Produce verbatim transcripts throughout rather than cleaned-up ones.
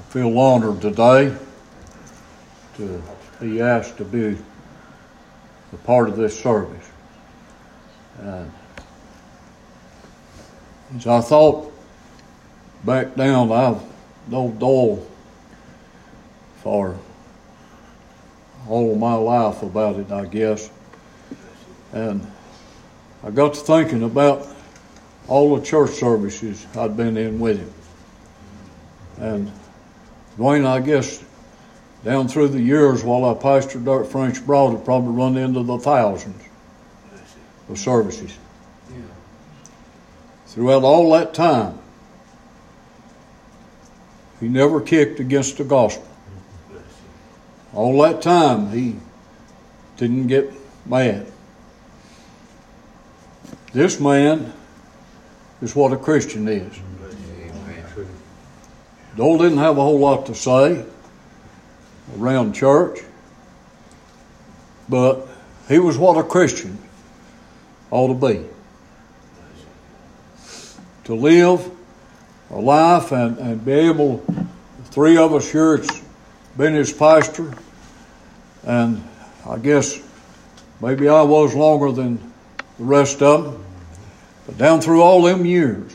feel honored today to be asked to be a part of this service. And as I thought back down, I've known Doyle for all of my life about it, I guess. And I got to thinking about all the church services I'd been in with him. And Dwayne, I guess, down through the years while I pastored at French Broad, it probably run into the thousands of services. Yeah. Throughout all that time, he never kicked against the gospel. All that time, he didn't get mad. This man is what a Christian is. Doyle didn't have a whole lot to say around church, but he was what a Christian ought to be. To live a life and, and be able, three of us here, it's been his pastor, and I guess maybe I was longer than the rest of them, but down through all them years,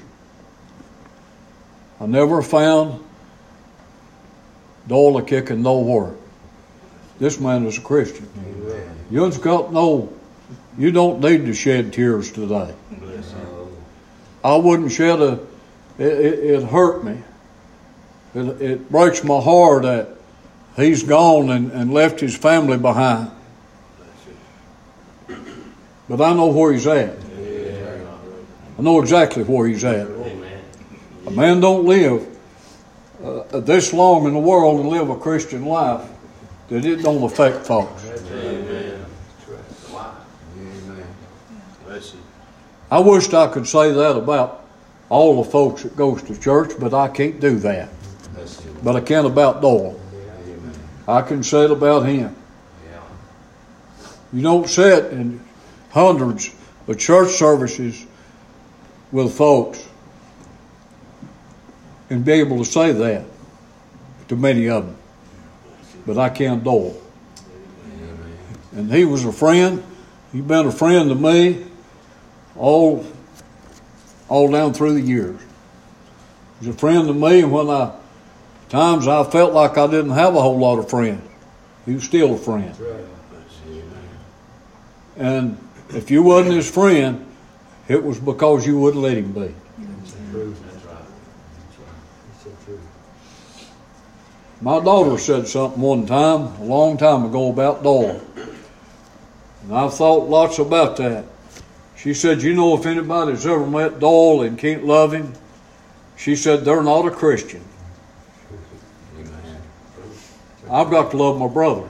I never found Doyle a kicking nowhere. This man is a Christian. Amen. You ain't got no, you don't need to shed tears today. I wouldn't shed a, it, it, it hurt me. It, it breaks my heart that he's gone and, and left his family behind. But I know where he's at. I know exactly where he's at. A man don't live uh, this long in the world and live a Christian life that it don't affect folks. Amen. I wished I could say that about all the folks that goes to church, but I can't do that. But I can about Doyle. I can say it about him. You don't sit in hundreds of church services with folks and be able to say that to many of them. But I can Doyle. And he was a friend. He's been a friend to me all, all down through the years. He's a friend to me, and when I times I felt like I didn't have a whole lot of friends, he was still a friend. And if you wasn't his friend, it was because you wouldn't let him be. My daughter said something one time, a long time ago, about Doyle. And I've thought lots about that. She said, you know, if anybody's ever met Doyle and can't love him, she said, they're not a Christian. I've got to love my brother.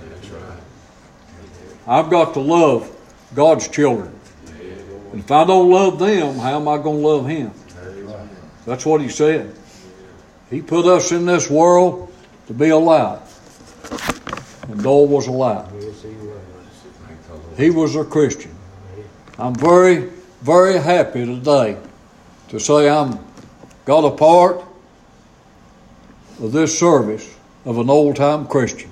I've got to love God's children. And if I don't love them, how am I going to love him? That's what he said. He put us in this world to be a light. And Doyle was a light. He was a Christian. I'm very, very happy today to say I'm got a part of this service of an old-time Christian.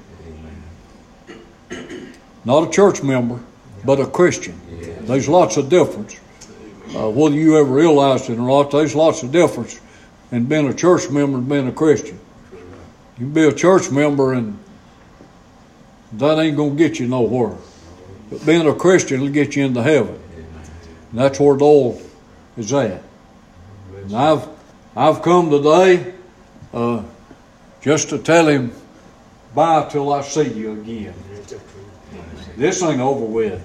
Not a church member, but a Christian. There's lots of difference. Uh, whether you ever realized it or not, there's lots of difference in being a church member and being a Christian. You can be a church member and that ain't going to get you nowhere. But being a Christian will get you into heaven. And that's where Doyle is at. And I've, I've come today uh, just to tell him bye till I see you again. This ain't over with.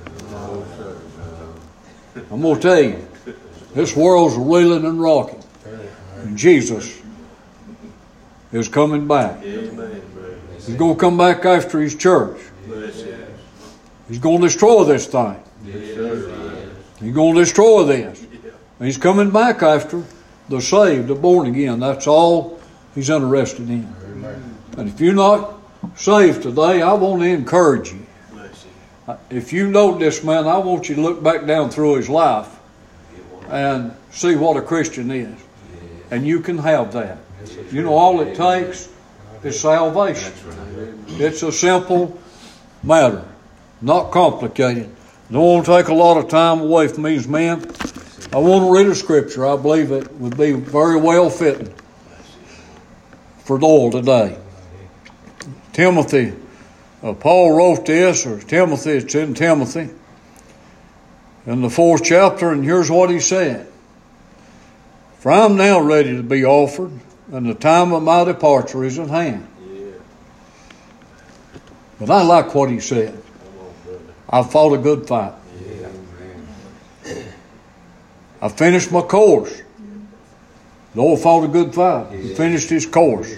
I'm going to tell you, this world's reeling and rocking. And Jesus is coming back. He's going to come back after his church. He's going to destroy this thing. He's going to destroy this. And he's coming back after the saved, the born again. That's all he's interested in. And if you're not saved today, I want to encourage you. If you know this man, I want you to look back down through his life and see what a Christian is. And you can have that. You know, all it takes is salvation. It's a simple matter, not complicated. Don't want to take a lot of time away from these men. I want to read a scripture. I believe it would be very well fitting for Lowell today. Timothy, uh, Paul wrote this, or Timothy, it's in Timothy, in the fourth chapter, and here's what he said. For I'm now ready to be offered, and the time of my departure is at hand. But I like what he said. I've fought a good fight. I finished my course. Noah fought a good fight. He finished his course.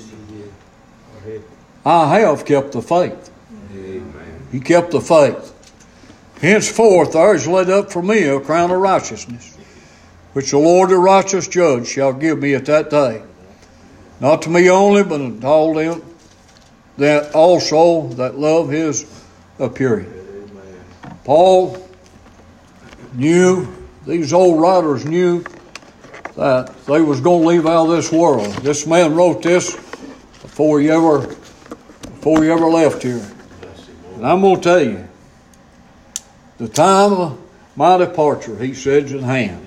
I have kept the faith. He kept the faith. Henceforth there is laid up for me a crown of righteousness, which the Lord the righteous judge shall give me at that day. Not to me only, but unto all them that also that love his appearing. Paul knew, these old writers knew that they was going to leave out of this world. This man wrote this before he ever, before he ever left here. And I'm going to tell you, the time of my departure, he said, is at hand.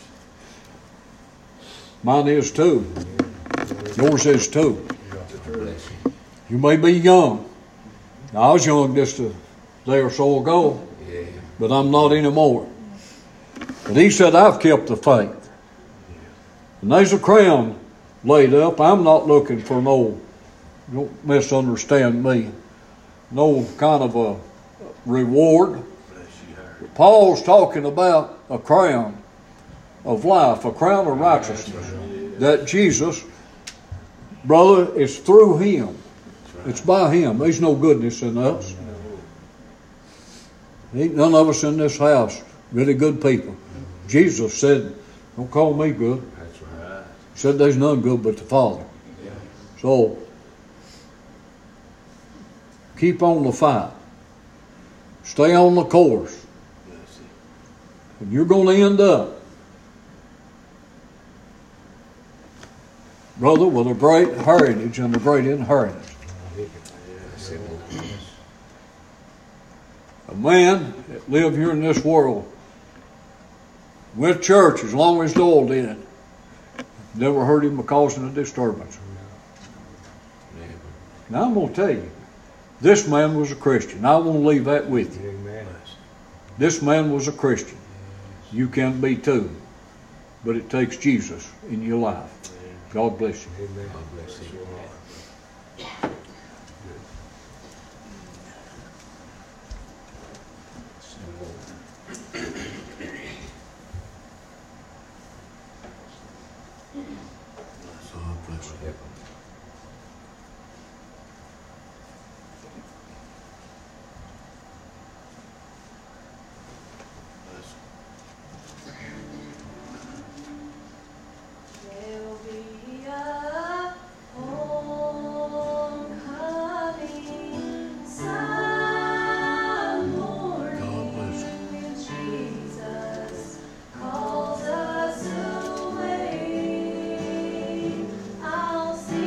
Mine is too. Yours is too. You may be young. I was young just a day or so ago, but I'm not anymore. But he said, I've kept the faith. And there's a crown laid up. I'm not looking for no, don't misunderstand me, no kind of a reward. Paul's talking about a crown of life, a crown of righteousness. That Jesus, brother, it's through him. It's by him. There's no goodness in us. Ain't none of us in this house really good people. Jesus said, don't call me good. He said there's none good but the Father. So, keep on the fight. Stay on the course. And you're going to end up, brother, with a great heritage and a great inheritance. A man that lived here in this world, went to church as long as Doyle did, never heard him causing a disturbance. Now I'm going to tell you, this man was a Christian. I want to leave that with you. This man was a Christian. You can be too. But it takes Jesus in your life. God bless you. Amen. God bless you. Calls us away. I'll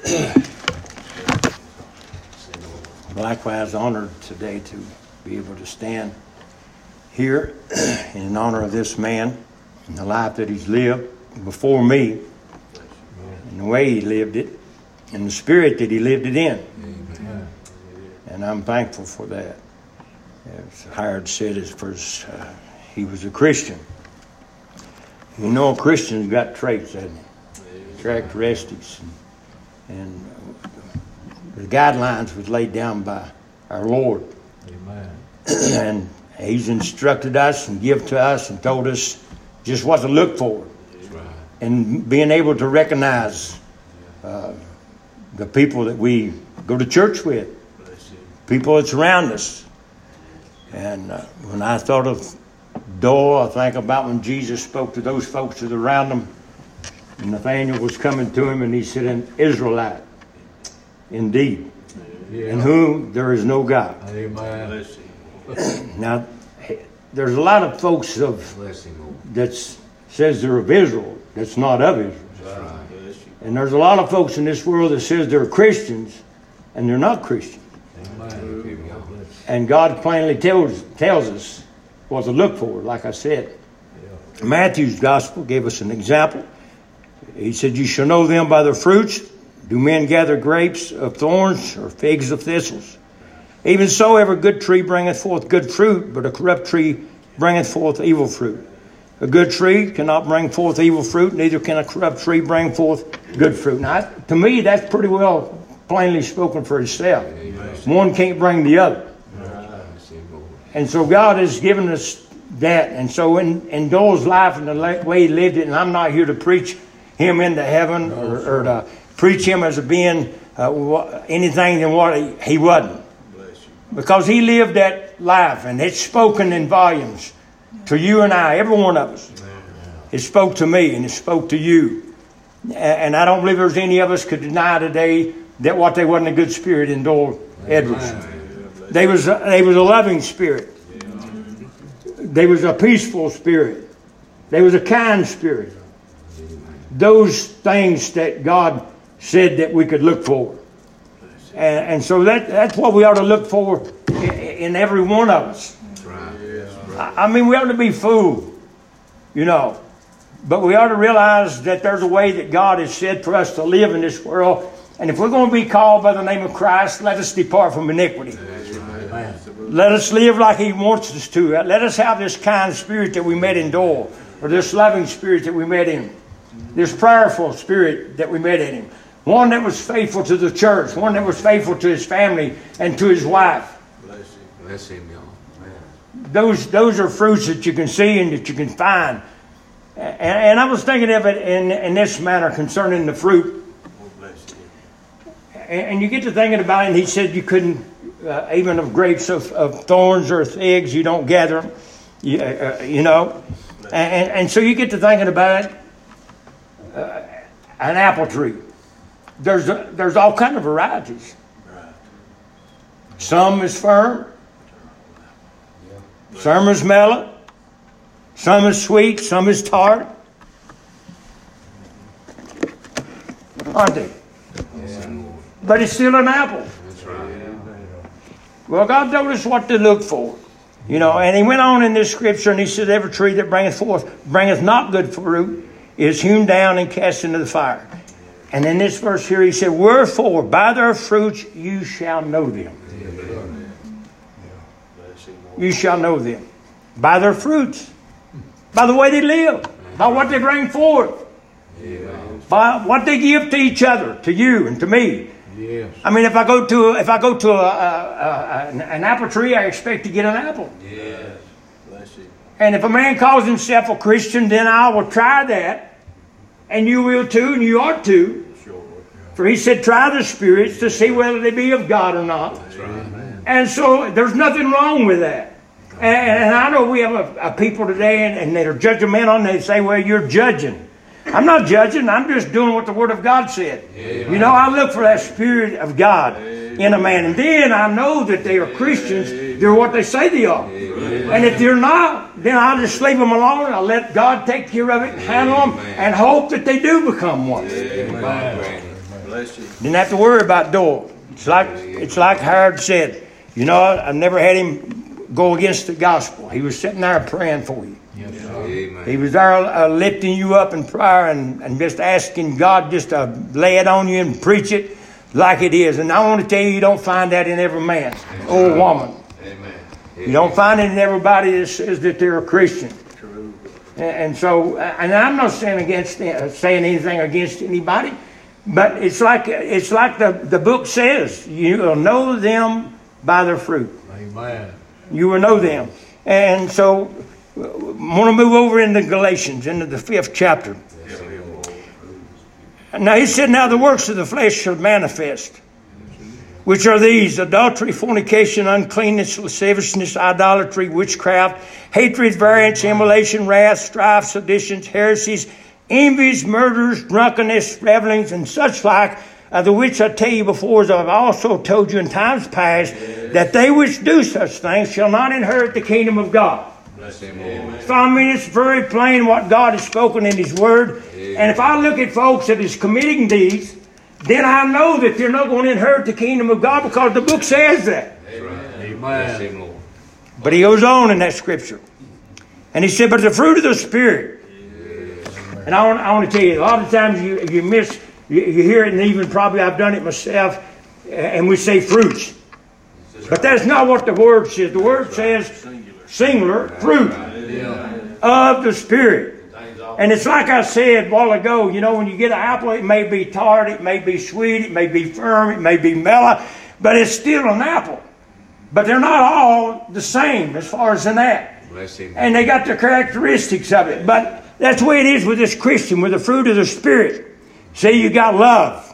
Likewise honored today to be able to stand here in honor of this man and the life that he's lived before me and the way he lived it and the spirit that he lived it in. Amen. And I'm thankful for that. As Howard said, as first, uh, he was a Christian. You know, a Christian's got traits, hasn't he? Characteristics. And, and the guidelines was laid down by our Lord. Amen. And he's instructed us and give to us and told us just what to look for. Right. And being able to recognize uh, the people that we go to church with, people that's around us. And uh, when I thought of Doyle, I think about when Jesus spoke to those folks that were around him. And Nathaniel was coming to him and he said, an Israelite. Indeed, yeah. In whom there is no God. Amen. Now, there's a lot of folks of that says they're of Israel that's not of Israel. Right. And there's a lot of folks in this world that says they're Christians and they're not Christians. Amen. And God plainly tells tells us what to look for, like I said. Yeah. Matthew's gospel gave us an example. He said, you shall know them by their fruits. Do men gather grapes of thorns or figs of thistles? Even so, every good tree bringeth forth good fruit, but a corrupt tree bringeth forth evil fruit. A good tree cannot bring forth evil fruit, neither can a corrupt tree bring forth good fruit. Now, to me, that's pretty well plainly spoken for itself. One can't bring the other. And so God has given us that. And so in, in Doyle's life and the way he lived it, and I'm not here to preach him into heaven or, or to preach him as a being uh, anything than what he, he wasn't. Because he lived that life and it's spoken in volumes to you and I, every one of us. It spoke to me and it spoke to you. And I don't believe there's any of us could deny today that what they wasn't a good spirit in Doyle Edwards. They was, a, they was a loving spirit. They was a peaceful spirit. They was a kind spirit. Those things that God said that we could look for. And, and so that that's what we ought to look for in, in every one of us. I, I mean, we ought to be fooled, you know. But we ought to realize that there's a way that God has said for us to live in this world. And if we're going to be called by the name of Christ, let us depart from iniquity. Let us live like He wants us to. Let us have this kind spirit that we met in Doyle, or this loving spirit that we met in. This prayerful spirit that we met in him. One that was faithful to the church. One that was faithful to his family and to his wife. Bless him. Bless him, y'all. Those, those are fruits that you can see and that you can find. And, and I was thinking of it in, in this manner concerning the fruit. And, and you get to thinking about it, and he said you couldn't, uh, even of grapes of, of thorns or figs, you don't gather them. You, uh, you know. And, and so you get to thinking about it. Uh, an apple tree. There's a, there's all kind of varieties. Some is firm. Some is mellow. Some is sweet. Some is tart. Aren't they? But it's still an apple. Well, God told us what to look for. You know, and he went on in this scripture and he said, every tree that bringeth forth, bringeth not good fruit, is hewn down and cast into the fire. And in this verse here he said, wherefore by their fruits you shall know them. Amen. You shall know them. By their fruits. By the way they live. By what they bring forth. Amen. By what they give to each other. To you and to me. Yes. I mean, if I go to if I go to a, a, a, an apple tree, I expect to get an apple. Yes. And if a man calls himself a Christian, then I will try that. And you will too, and you ought to. For he said, try the spirits to see whether they be of God or not. And so there's nothing wrong with that. And, and I know we have a, a people today, and, and they're judgmental, and they say, well, you're judging. I'm not judging. I'm just doing what the Word of God said. Amen. You know, I look for that Spirit of God in a man. And then I know that they are Christians. They're what they say they are. Amen. And if they're not, then I'll just leave them alone. I'll let God take care of it and handle them and hope that they do become one. Amen. Didn't have to worry about Doyle. It's like it's like Howard said. You know, I've never had him go against the gospel. He was sitting there praying for you. Yes, Amen. He was there uh, lifting you up in prayer and, and just asking God just to lay it on you and preach it like it is. And I want to tell you, you don't find that in every man or woman. Amen. You don't find it in everybody that says that they're a Christian. And, and so, and I'm not saying against uh, saying anything against anybody, but it's like it's like the, the book says, you will know them by their fruit. Amen. You will know them. And so, I want to move over into Galatians, into the fifth chapter. Now he said, now the works of the flesh shall manifest, which are these: adultery, fornication, uncleanness, lasciviousness, idolatry, witchcraft, hatred, variance, immolation, wrath, strife, seditions, heresies, envies, murders, drunkenness, revelings, and such like, of the which I tell you before, as I've also told you in times past, that they which do such things shall not inherit the kingdom of God. So I mean, it's very plain what God has spoken in His Word. And if I look at folks that is committing these, then I know that they're not going to inherit the kingdom of God, because the book says that. Amen. But he goes on in that scripture. And he said, but the fruit of the Spirit. And I want, I want to tell you, a lot of times you, you miss, you, you hear it, and even probably I've done it myself, and we say fruits. But that's not what the Word says. The Word says singular fruit of the Spirit. And it's like I said a while ago, you know, when you get an apple, it may be tart, it may be sweet, it may be firm, it may be mellow, but it's still an apple. But they're not all the same as far as in that. And they got the characteristics of it. But that's the way it is with this Christian, with the fruit of the Spirit. Say you got love.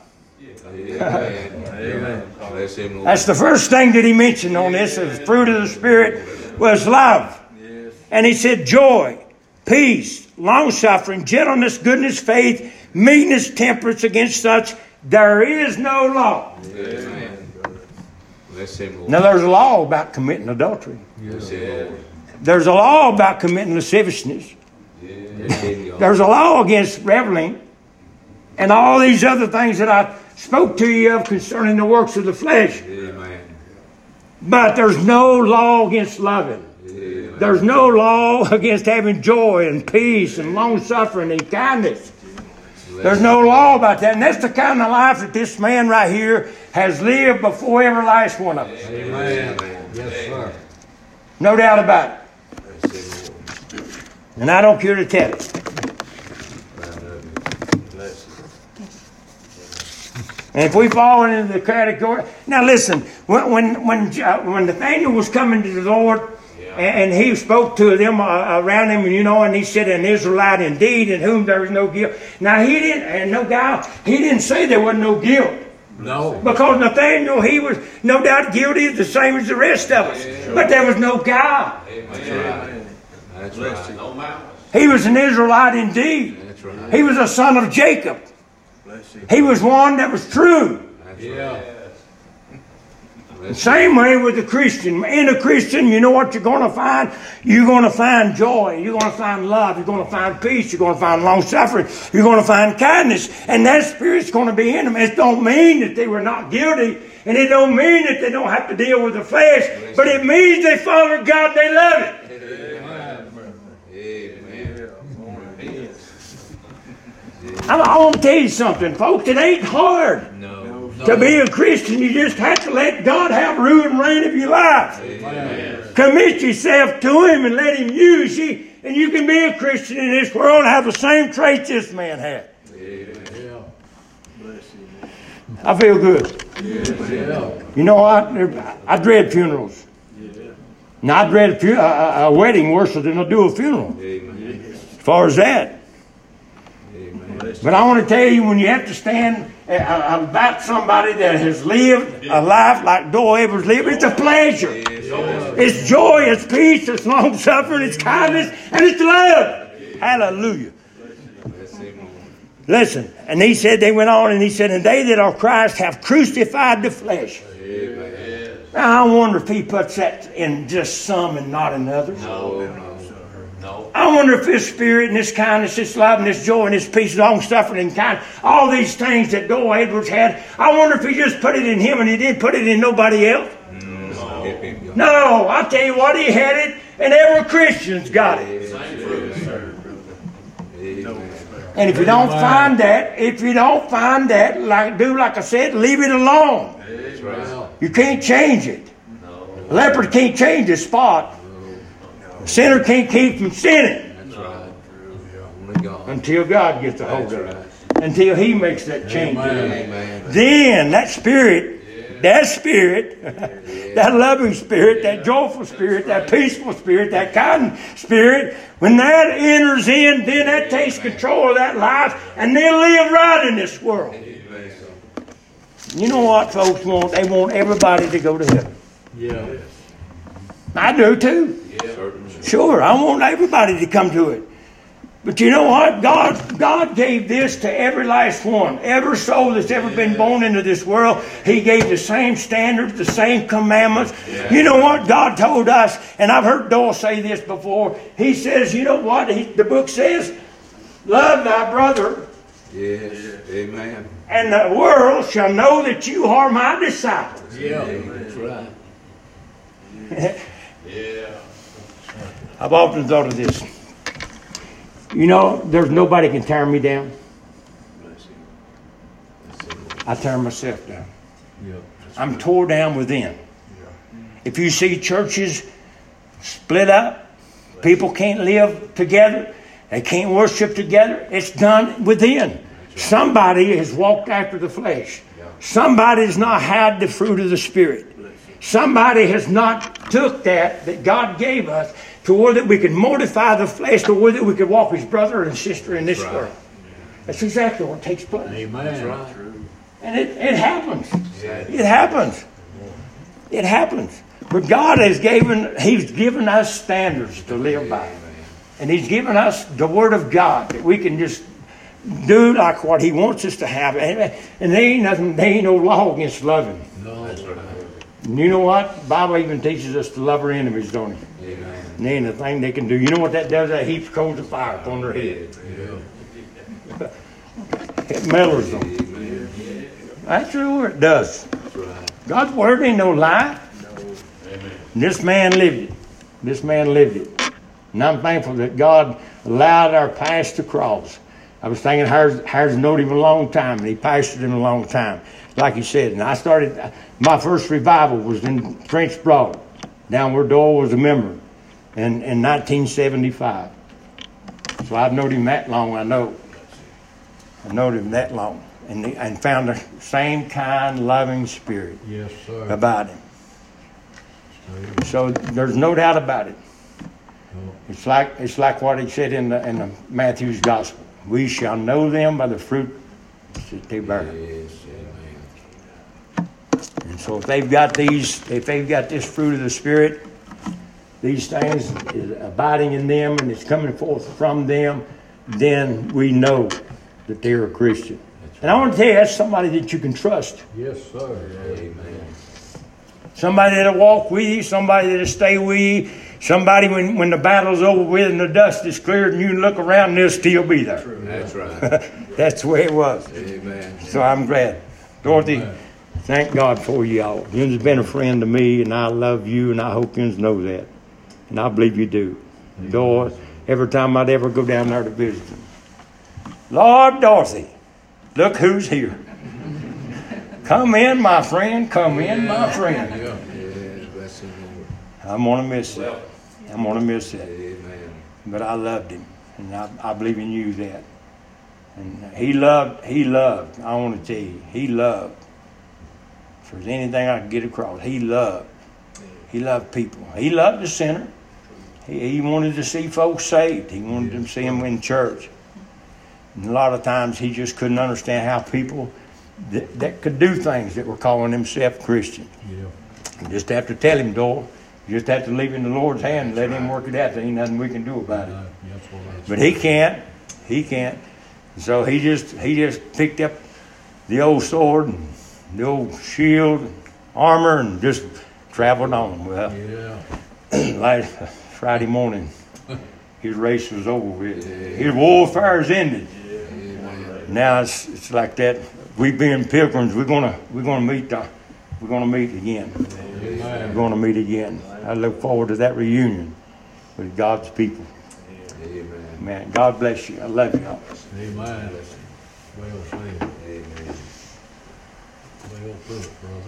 Amen. That's the first thing that he mentioned on this, the fruit of the Spirit was love. And he said joy, peace, long-suffering, gentleness, goodness, faith, meekness, temperance. Against such there is no law. Amen. Now there's a law about committing adultery. Yeah. There's a law about committing lasciviousness. Yeah. There's a law against reveling and all these other things that I spoke to you of concerning the works of the flesh. Amen. But there's no law against loving. Amen. There's no law against having joy and peace and long-suffering and kindness. There's no law about that. And that's the kind of life that this man right here has lived before every last one of us. Amen. Yes, sir. No doubt about it. And I don't care to tell it. And if we fall into the category... Now listen, when when when, uh, when Nathaniel was coming to the Lord, yeah. and, and he spoke to them uh, around him, and you know, and he said, an Israelite indeed, in whom there is no guilt. Now he didn't, and no guile, he didn't say there wasn't no guilt. No. Because Nathaniel, he was no doubt guilty the same as the rest of us. Yeah. But there was no guile. Amen. That's right. No malice. He was an Israelite indeed. That's right. He was a son of Jacob. He was one that was true. Yeah. The same way with the Christian. In a Christian, you know what you're going to find? You're going to find joy. You're going to find love. You're going to find peace. You're going to find long-suffering. You're going to find kindness. And that Spirit's going to be in them. It don't mean that they were not guilty. And it don't mean that they don't have to deal with the flesh. But it means they follow God. They love it. I, I want to tell you something, folks. It ain't hard no. to be a Christian. You just have to let God have rule and reign of your life. Amen. Commit yourself to Him and let Him use you. And you can be a Christian in this world and have the same traits this man had. Amen. I feel good. Yeah. You know, I, I dread funerals. Yeah. Now, I dread a, fu- a, a wedding worse than I do a funeral. Amen. As far as that. But I want to tell you, when you have to stand about somebody that has lived a life like Doyle Edwards lived, it's a pleasure. It's joy, it's peace, it's long-suffering, it's kindness, and it's love. Hallelujah. Listen, and he said, they went on and he said, and they that are Christ have crucified the flesh. Now, I wonder if he puts that in just some and not in others. No, no, no. I I wonder if this spirit and this kindness, this love and this joy and this peace, long suffering and kind, all these things that Joel Edwards had, I wonder if he just put it in him and he didn't put it in nobody else. No. No, I tell you what, he had it, and every Christian's got it. And if you don't find that, if you don't find that, like do like I said, leave it alone. You can't change it. A leopard can't change his spot. A sinner can't keep from sinning. That's right. Only God. Until God gets a hold of it. Until He makes that change. Amen. Then that spirit, that spirit, that loving spirit, that joyful spirit, that peaceful spirit, that kind spirit, when that enters in, then that takes control of that life, and they'll live right in this world. You know what folks want? They want everybody to go to heaven. Yeah. I do too. Sure, I want everybody to come to it. But you know what? God, God gave this to every last one. Every soul that's ever been born into this world, He gave the same standards, the same commandments. You know what? God told us, and I've heard Doyle say this before. He says, you know what? He, the book says, love thy brother. Yes. Amen. And the world shall know that you are my disciples. Yeah. That's right. I've often thought of this. You know, there's nobody can tear me down. I tear myself down. Yeah. I'm tore down within. If you see churches split up, people can't live together, they can't worship together, it's done within. Somebody has walked after the flesh. Somebody has not had the fruit of the Spirit. Somebody has not took that that God gave us to where that we could mortify the flesh, to where that we could walk as brother and sister in this That's right. world. That's exactly what takes place. Amen. That's right. And it, it happens. It happens. It happens. But God has given, He's given us standards to live by. And He's given us the Word of God that we can just do like what He wants us to have. And, and there ain't nothing, there ain't no law against loving. No. That's right. And you know what? The Bible even teaches us to love our enemies, don't it? Amen. And there ain't a thing they can do. You know what that does? That heaps coals of fire upon their head. Yeah. It mellows them. Amen. That's true. It does. That's right. God's Word ain't no lie. And this man lived it. This man lived it. And I'm thankful that God allowed our paths to cross. I was thinking Harris known him a long time, and he pastored him a long time, like he said. And I started, my first revival was in French Broad, down where Doyle was a member, in, in nineteen seventy-five. So I've known him that long, I know. I've known him that long. And, and found the same kind, loving spirit Yes, sir. about him. So there's no doubt about it. It's like it's like what he said in the in the Matthew's gospel. We shall know them by the fruit that they bear. Yes. Amen. And so if they've got these, if they've got this fruit of the Spirit, these things is abiding in them and it's coming forth from them, then we know that they're a Christian. And I want to tell you, that's somebody that you can trust. Yes, sir. Amen. Somebody that'll walk with you, somebody that'll stay with you, somebody when, when the battle's over with and the dust is cleared and you look around and they'll still be there. That's right. That's the way it was. Amen. So I'm glad. Dorothy, Amen. thank God for you all. You've been a friend to me and I love you and I hope you know that. And I believe you do. Lord, every time I'd ever go down there to visit them. Lord Dorothy, look who's here. Come in, my friend. Come in, my friend. Yeah. Yes. Bless the Lord. I'm going to miss that. I'm going to miss that. Amen. But I loved him. And I, I believe in you that. And he loved, he loved. I want to tell you, he loved. If there's anything I can get across, he loved. He loved people. He loved the sinner. He, he wanted to see folks saved. He wanted to see them in church. And a lot of times he just couldn't understand how people that, that could do things that were calling themselves Christian. Yeah. You just have to tell him, Doyle. You just have to leave it in the Lord's hand and let him work it out. There ain't nothing we can do about it. No, that's what I But he can't. He can't. So he just he just picked up the old sword and the old shield and armor and just traveled on. Well, Yeah. last Friday morning, his race was over. His warfare is ended. Now it's it's like that. We being pilgrims, we're gonna we're gonna meet the, we're gonna meet again. We're gonna meet again. I look forward to that reunion with God's people. Amen. Man, God bless you. I love you all. Amen. Well said. Amen. Well put, brother.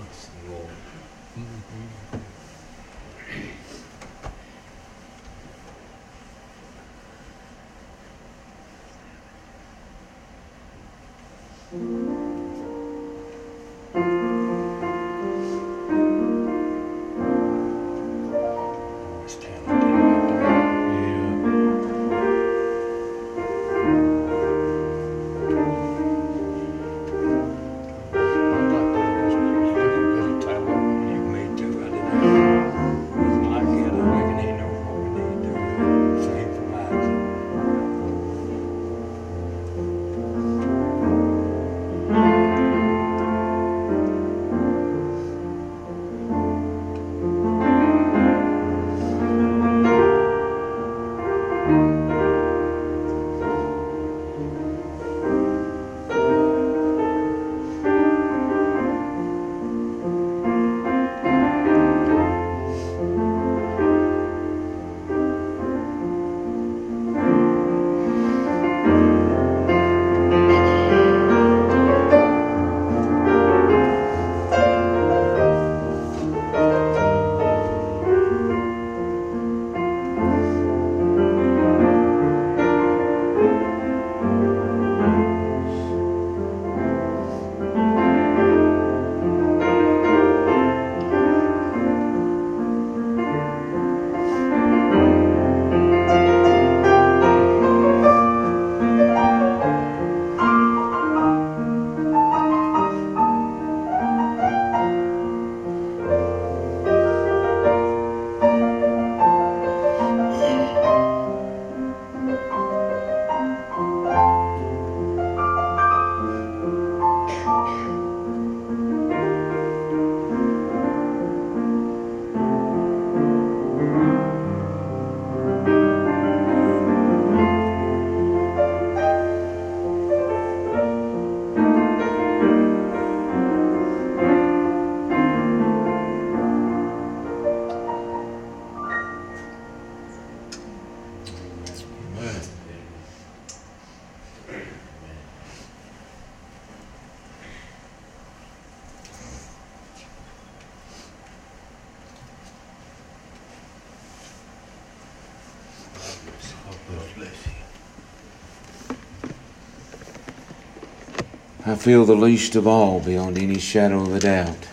I feel the least of all, beyond any shadow of a doubt,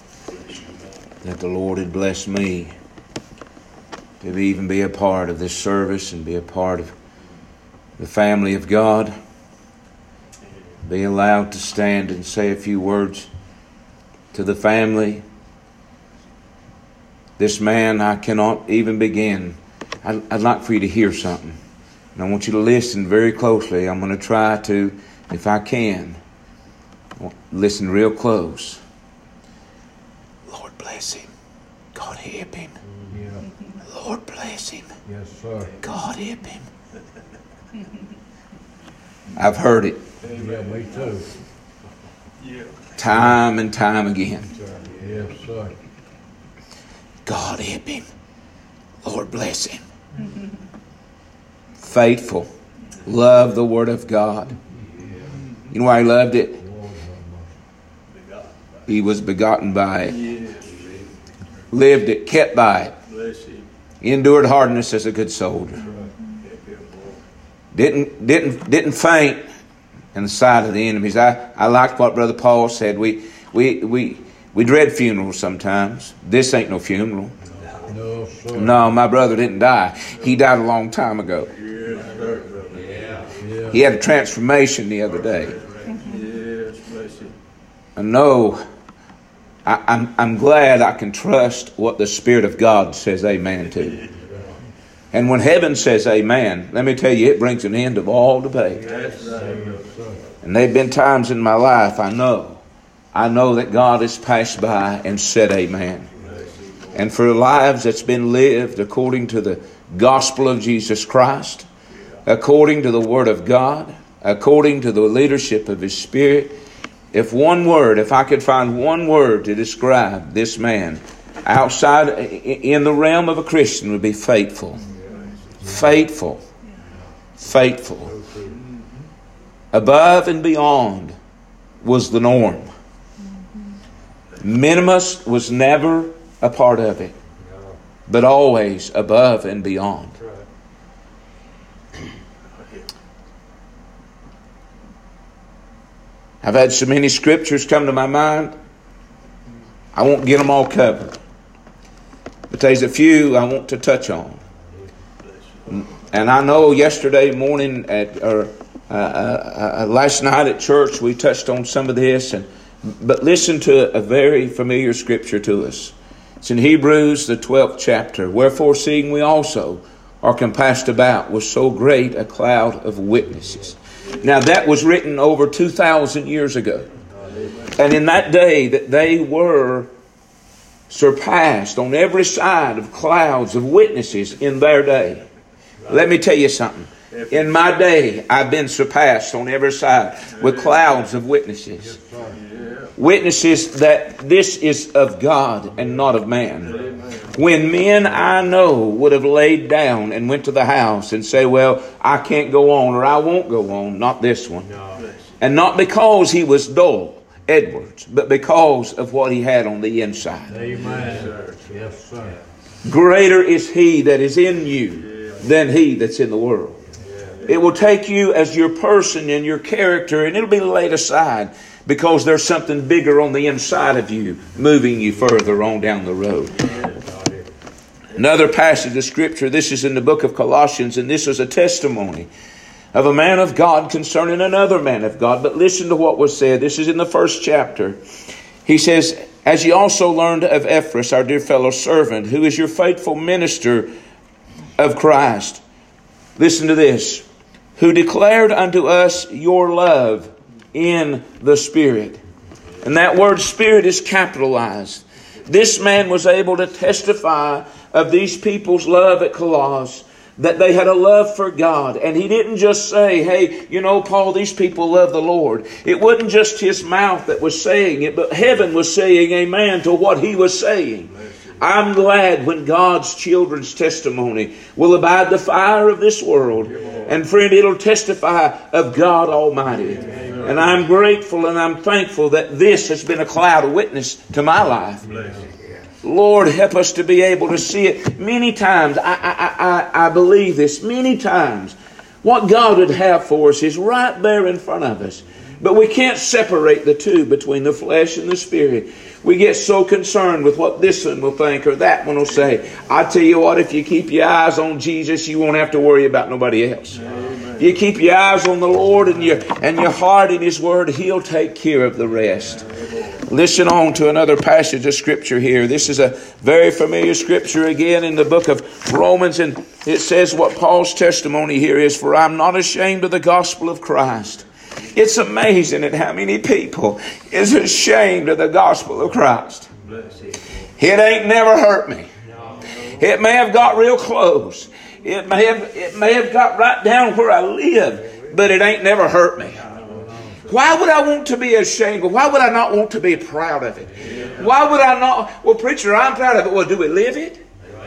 that the Lord had blessed me to even be a part of this service and be a part of the family of God, be allowed to stand and say a few words to the family. This man, I cannot even begin. I'd, I'd like for you to hear something. And I want you to listen very closely. I'm going to try to, if I can, listen real close. Lord bless him. God help him. Yeah. Lord bless him. Yes, sir. God help him. I've heard it. Yeah, me too. Time and time again. Yes, sir. God help him. Lord bless him. Faithful. Love the Word of God. You know why he loved it? He was begotten by it. Lived it, kept by it. Endured hardness as a good soldier. Didn't didn't didn't faint in the sight of the enemies. I, I like what Brother Paul said. We we we we dread funerals sometimes. This ain't no funeral. No, sir. No, my brother didn't die. He died a long time ago. Yeah. He had a transformation the other day. I know. I, I'm I'm glad I can trust what the Spirit of God says amen to. And when heaven says amen, let me tell you, it brings an end of all debate. And there have been times in my life I know, I know that God has passed by and said amen. And for lives that's been lived according to the gospel of Jesus Christ, according to the Word of God, according to the leadership of His Spirit. If one word, if I could find one word to describe this man outside, in the realm of a Christian, would be faithful. Faithful. Faithful. Above and beyond was the norm. Minimus was never a part of it, but always above and beyond. I've had so many scriptures come to my mind, I won't get them all covered. But there's a few I want to touch on. And I know yesterday morning at or uh, uh, uh, last night at church we touched on some of this. And but listen to a very familiar scripture to us. It's in Hebrews, the twelfth chapter. Wherefore, seeing we also are compassed about with so great a cloud of witnesses. Now that was written over two thousand years ago. And in that day that they were surpassed on every side of clouds of witnesses in their day. Let me tell you something. In my day, I've been surpassed on every side with clouds of witnesses. Witnesses that this is of God and not of man. When men I know would have laid down and went to the house and say, well, I can't go on or I won't go on. Not this one. And not because he was dull, Edwards, but because of what he had on the inside. Amen. Yes, sir. Greater is He that is in you than he that's in the world. It will take you as your person and your character, and it'll be laid aside because there's something bigger on the inside of you moving you further on down the road. Another passage of Scripture, this is in the book of Colossians, and this is a testimony of a man of God concerning another man of God. But listen to what was said. This is in the first chapter. He says, as ye also learned of Ephraim, our dear fellow servant, who is your faithful minister of Christ. Listen to this. Who declared unto us your love in the Spirit. And that word Spirit is capitalized. This man was able to testify of these people's love at Colossus, that they had a love for God. And he didn't just say, hey, you know, Paul, these people love the Lord. It wasn't just his mouth that was saying it, but heaven was saying amen to what he was saying. I'm glad when God's children's testimony will abide the fire of this world. And friend, it'll testify of God Almighty. And I'm grateful and I'm thankful that this has been a cloud of witness to my life. Lord, help us to be able to see it. Many times, I, I, I, I believe this, many times, what God would have for us is right there in front of us. But we can't separate the two between the flesh and the spirit. We get so concerned with what this one will think or that one will say. I tell you what, if you keep your eyes on Jesus, you won't have to worry about nobody else. If you keep your eyes on the Lord and your, and your heart in His Word, He'll take care of the rest. Listen on to another passage of Scripture here. This is a very familiar Scripture again in the book of Romans. And it says what Paul's testimony here is, for I'm not ashamed of the gospel of Christ. It's amazing at how many people is ashamed of the gospel of Christ. It ain't never hurt me. It may have got real close. It may have, it may have got right down where I live, but it ain't never hurt me. Why would I want to be ashamed? Why would I not want to be proud of it? Why would I not? Well, preacher, I'm proud of it. Well, do we live it?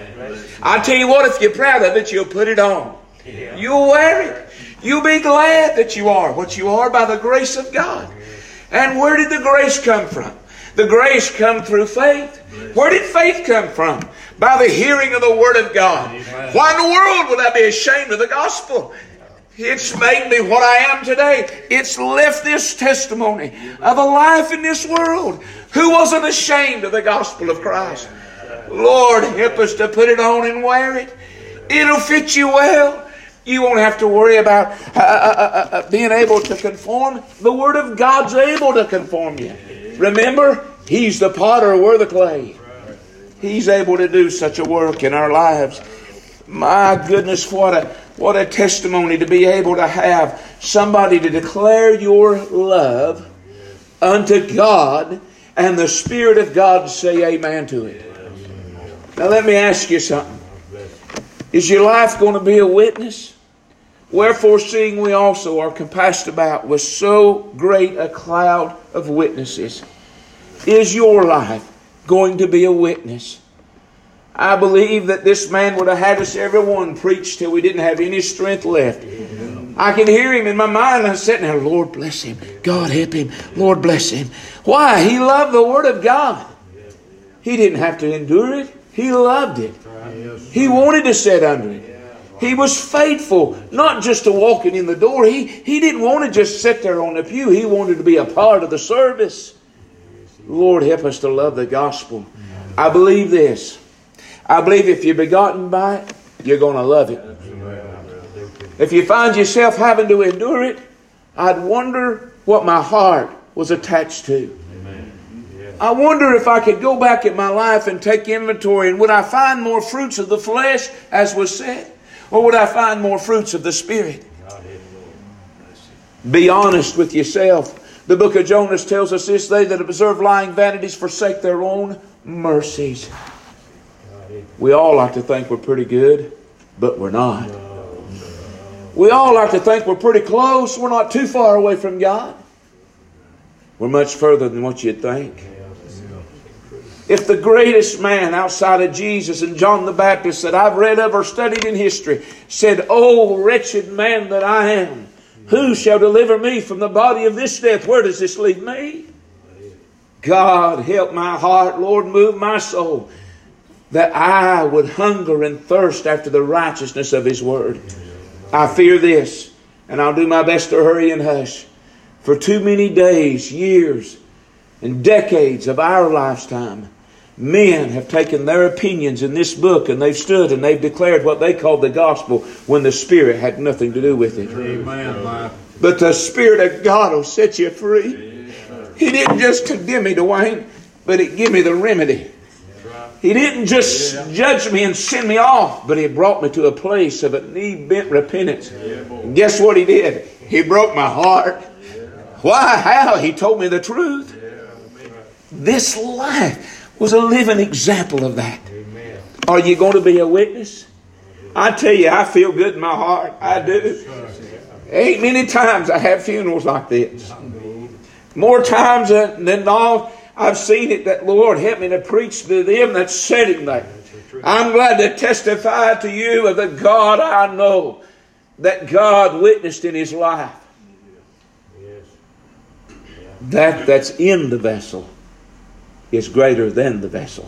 I tell you what, if you're proud of it, you'll put it on. You'll wear it. You'll be glad that you are what you are by the grace of God. And where did the grace come from? The grace come through faith. Where did faith come from? By the hearing of the Word of God. Why in the world would I be ashamed of the gospel? It's made me what I am today. It's left this testimony of a life in this world. Who wasn't ashamed of the gospel of Christ? Lord, help us to put it on and wear it. It'll fit you well. You won't have to worry about uh, uh, uh, being able to conform. The Word of God's able to conform you. Remember, He's the potter, we're the clay. He's able to do such a work in our lives. My goodness, what a what a testimony to be able to have somebody to declare your love unto God and the Spirit of God say amen to it. Now let me ask you something. Is your life going to be a witness? Wherefore, seeing we also are compassed about with so great a cloud of witnesses. Is your life going to be a witness? I believe that this man would have had us everyone preach till we didn't have any strength left. I can hear him in my mind. I'm sitting there, Lord bless him. God help him. Lord bless him. Why? He loved the Word of God. He didn't have to endure it. He loved it. He wanted to sit under it. He was faithful, not just to walking in the door. He, he didn't want to just sit there on the pew. He wanted to be a part of the service. Lord, help us to love the gospel. I believe this. I believe if you're begotten by it, you're going to love it. If you find yourself having to endure it, I'd wonder what my heart was attached to. I wonder if I could go back in my life and take inventory, and would I find more fruits of the flesh, as was said, or would I find more fruits of the Spirit? Be honest with yourself. The book of Jonas tells us this: they that observe lying vanities forsake their own mercies. We all like to think we're pretty good, but we're not. We all like to think we're pretty close. We're not too far away from God. We're much further than what you'd think. If the greatest man outside of Jesus and John the Baptist that I've read of or studied in history said, "Oh, wretched man that I am, who shall deliver me from the body of this death? Where does this leave me?" God, help my heart. Lord, move my soul, that I would hunger and thirst after the righteousness of His Word. I fear this, and I'll do my best to hurry and hush. For too many days, years, and decades of our lifetime, men have taken their opinions in this book and they've stood and they've declared what they called the gospel when the Spirit had nothing to do with it. Amen. But the Spirit of God will set you free. He didn't just condemn me, Dwayne, but He gave me the remedy. He didn't just judge me and send me off, but He brought me to a place of a knee-bent repentance. And guess what He did? He broke my heart. Why? How? He told me the truth. This life was a living example of that. Are you going to be a witness? I tell you, I feel good in my heart. I do. Ain't many times I have funerals like this. More times than all, I've seen it that, Lord, help me to preach to them that's sitting there. I'm glad to testify to you of the God I know, that God witnessed in His life. That that's in the vessel is greater than the vessel.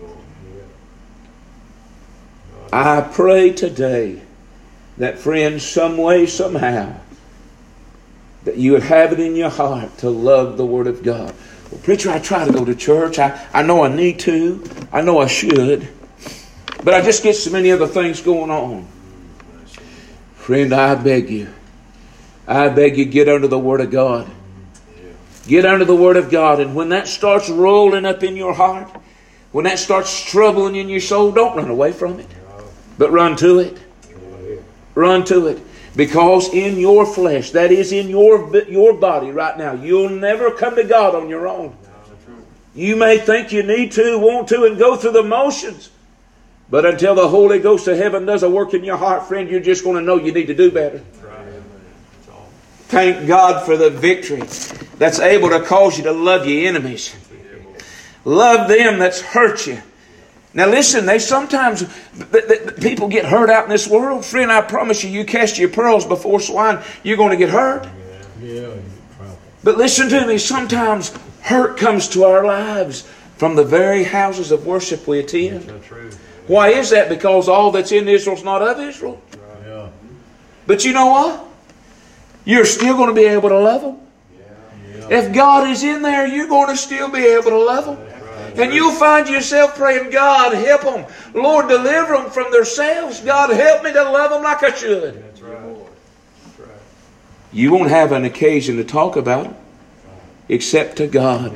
I pray today that, friends, some way, somehow, that you would have it in your heart to love the Word of God. Well, preacher, I try to go to church. I, I know I need to. I know I should. But I just get so many other things going on. Friend, I beg you. I beg you, get under the Word of God. Get under the Word of God. And when that starts rolling up in your heart, when that starts troubling in your soul, don't run away from it, but run to it. Run to it. Because in your flesh, that is in your, your body right now, you'll never come to God on your own. You may think you need to, want to, and go through the motions. But until the Holy Ghost of heaven does a work in your heart, friend, you're just going to know you need to do better. Thank God for the victory that's able to cause you to love your enemies. Love them that's hurt you. Now listen, they sometimes, people get hurt out in this world. Friend, I promise you, you cast your pearls before swine, you're going to get hurt. But listen to me, sometimes hurt comes to our lives from the very houses of worship we attend. Why is that? Because all that's in Israel is not of Israel. But you know what? You're still going to be able to love them. If God is in there, you're going to still be able to love them. And you'll find yourself praying, God, help them. Lord, deliver them from themselves. God, help me to love them like I should. You won't have an occasion to talk about them except to God.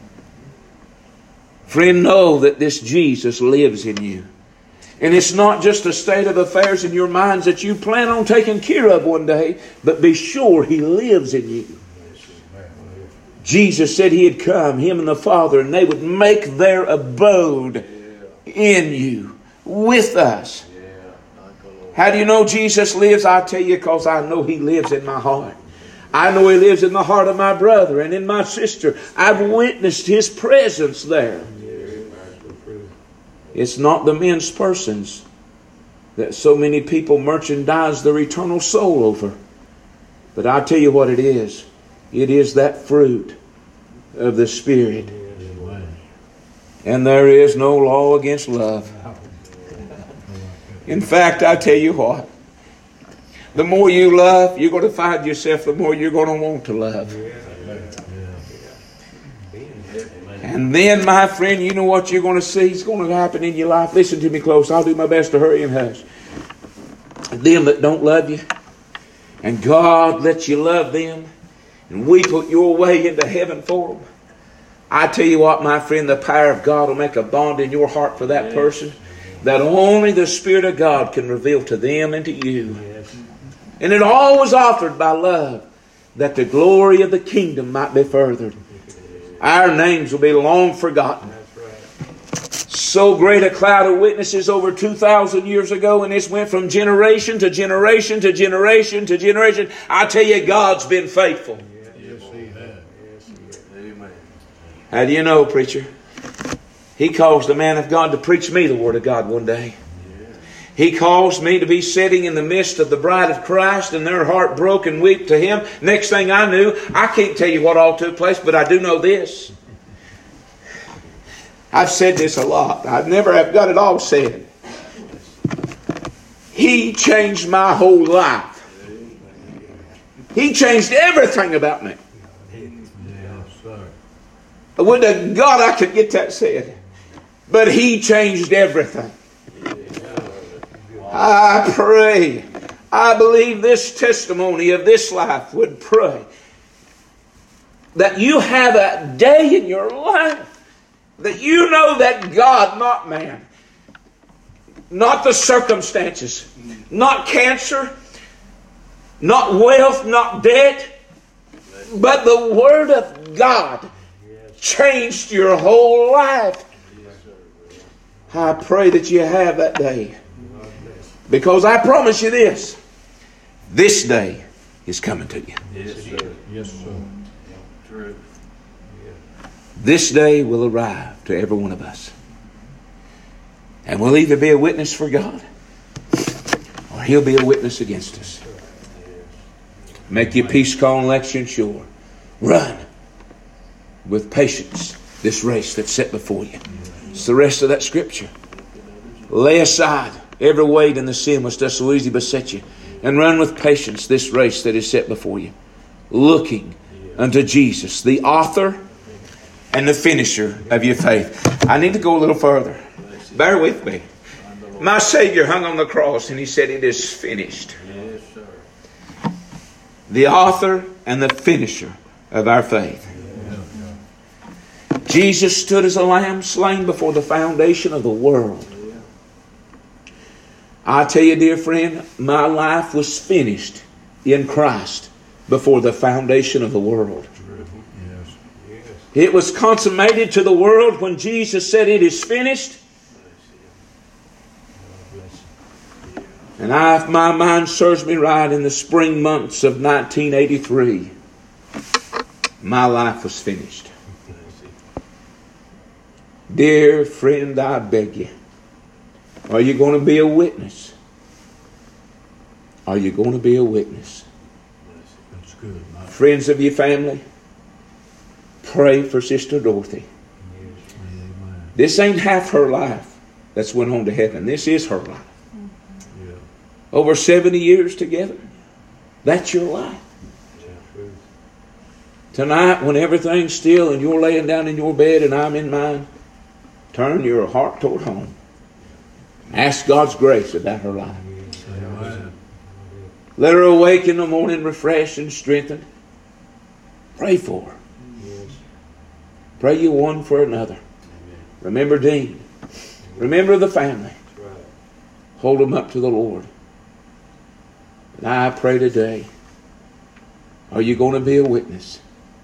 Friend, know that this Jesus lives in you. And it's not just a state of affairs in your minds that you plan on taking care of one day, but be sure He lives in you. Jesus said He had come, Him and the Father, and they would make their abode in you, with us. How do you know Jesus lives? I tell you, because I know He lives in my heart. I know He lives in the heart of my brother and in my sister. I've witnessed His presence there. It's not the men's persons that so many people merchandise their eternal soul over. But I tell you what it is. It is that fruit of the Spirit. And there is no law against love. In fact, I tell you what. The more you love, you're going to find yourself, the more you're going to want to love. And then, my friend, you know what you're going to see is going to happen in your life. Listen to me close. I'll do my best to hurry and hush. Them that don't love you, and God lets you love them, and we put your way into heaven for them. I tell you what, my friend, the power of God will make a bond in your heart for that person that only the Spirit of God can reveal to them and to you. And it all was offered by love, that the glory of the kingdom might be furthered. Our names will be long forgotten. So great a cloud of witnesses over two thousand years ago, and this went from generation to generation to generation to generation. I tell you, God's been faithful. Yes, He has. Amen. How do you know, preacher? He caused a man of God to preach me the Word of God one day. He caused me to be sitting in the midst of the bride of Christ, and their heart broke and wept to Him. Next thing I knew, I can't tell you what all took place, but I do know this. I've said this a lot. I've never have got it all said. He changed my whole life. He changed everything about me. Yes, sir. I wouldn't have God I could get that said. But He changed everything. I pray, I believe this testimony of this life would pray that you have a day in your life that you know that God, not man, not the circumstances, not cancer, not wealth, not debt, but the Word of God changed your whole life. I pray that you have that day. Because I promise you this, this day is coming to you. Yes, sir. Yes, sir. True. This day will arrive to every one of us. And we'll either be a witness for God, or He'll be a witness against us. Make your peace call and election sure. Run with patience this race that's set before you. It's the rest of that scripture. Lay aside every weight and the sin which does so easily beset you, and run with patience this race that is set before you, looking unto Jesus, the author and the finisher of your faith. I need to go a little further. Bear with me. My Savior hung on the cross and He said, "It is finished." Yes, sir. The author and the finisher of our faith. Jesus stood as a lamb slain before the foundation of the world. I tell you, dear friend, my life was finished in Christ before the foundation of the world. Yes. Yes. It was consummated to the world when Jesus said, "It is finished." And I, if my mind serves me right, in the spring months of nineteen eighty-three, my life was finished. Dear friend, I beg you, are you going to be a witness? Are you going to be a witness? That's good. My Friends of your family, pray for Sister Dorothy. Amen. This ain't half her life that's went on to heaven. This is her life. Yeah. Over seventy years together. That's your life. Yeah. True. Tonight, when everything's still and you're laying down in your bed and I'm in mine, turn your heart toward home. Ask God's grace about her life. Amen. Let her awake in the morning refreshed and strengthened. Pray for her. Yes. Pray you one for another. Amen. Remember Dean. Remember the family. That's right. Hold them up to the Lord. And I pray today, are you going to be a witness?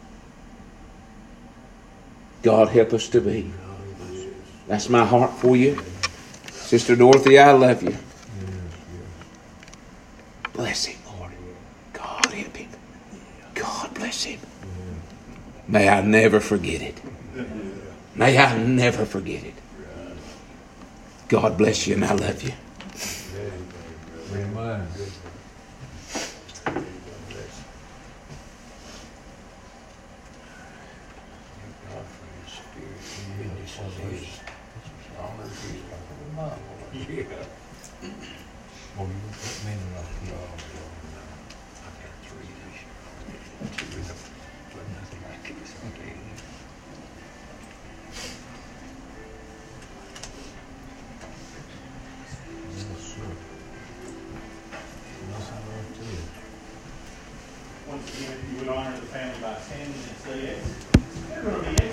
God help us to be. That's my heart for you. Sister Dorothy, I love you. May I never forget it. May I never forget it. God bless you and I love you. Amen. Well, you put me in the I've got three this year. Two of them, but nothing like this. Okay. Yes, sir. Nothing like this. Once again, if you would honor the family by standing and say yes. They're going to be